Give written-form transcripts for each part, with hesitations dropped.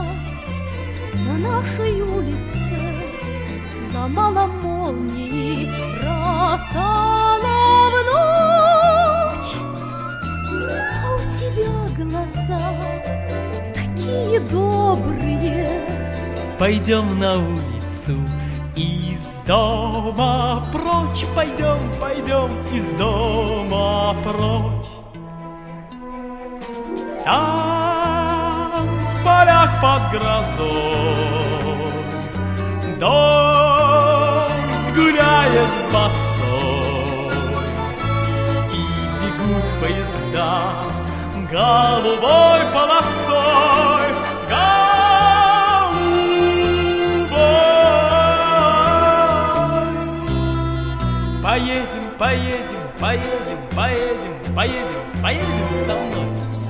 на нашей улице ломала молнии, бросала в ночь. А у тебя глаза такие добрые. Пойдем на улицу из дома прочь, пойдем, пойдем из дома прочь. Там в полях под грозой дождь гуляет босой, и бегут поезда голубой полосой. Поедем, поедем, поедем, поедем, поедем, поедем со мной.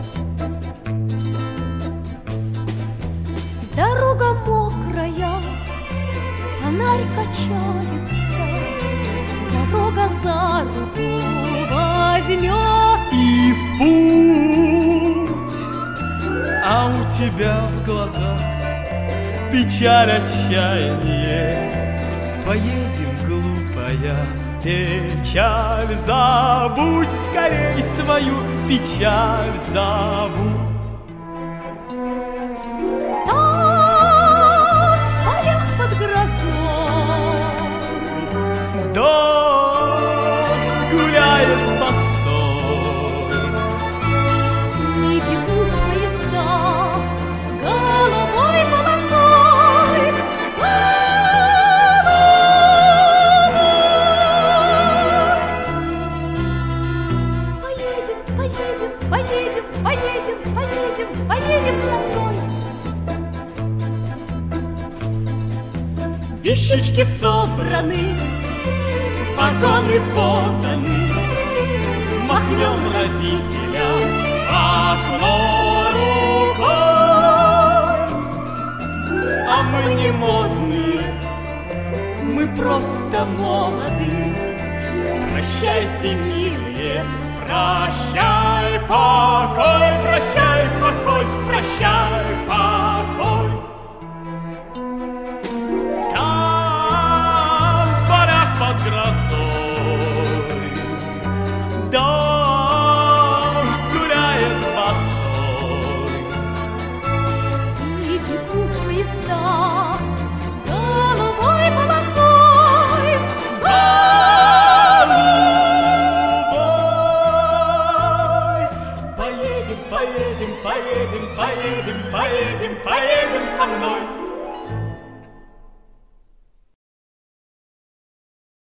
Дорога мокрая, фонарь качается, дорога за руку возьмет И в путь. А у тебя в глазах печаль, отчаяние. Поедем, глупая, печаль забудь, скорей свою печаль забудь. там в полях под грозой Дождь гуляет босой, и бегут поезда голубой полосой. Поедем, поедем, поедем, поедем, поедем со мной. Вещички собраны, погоны поданы, махнем родителям в окно рукой. А мы не модные, мы просто молоды. Прощайте, милые, прощай покой, прощай покой, прощай покой. Там в полях под грозой дождь гуляет босой, и бегут поезда голубой полосой. Поедем, поедем, поедем, поедем, поедем, поедем со мной.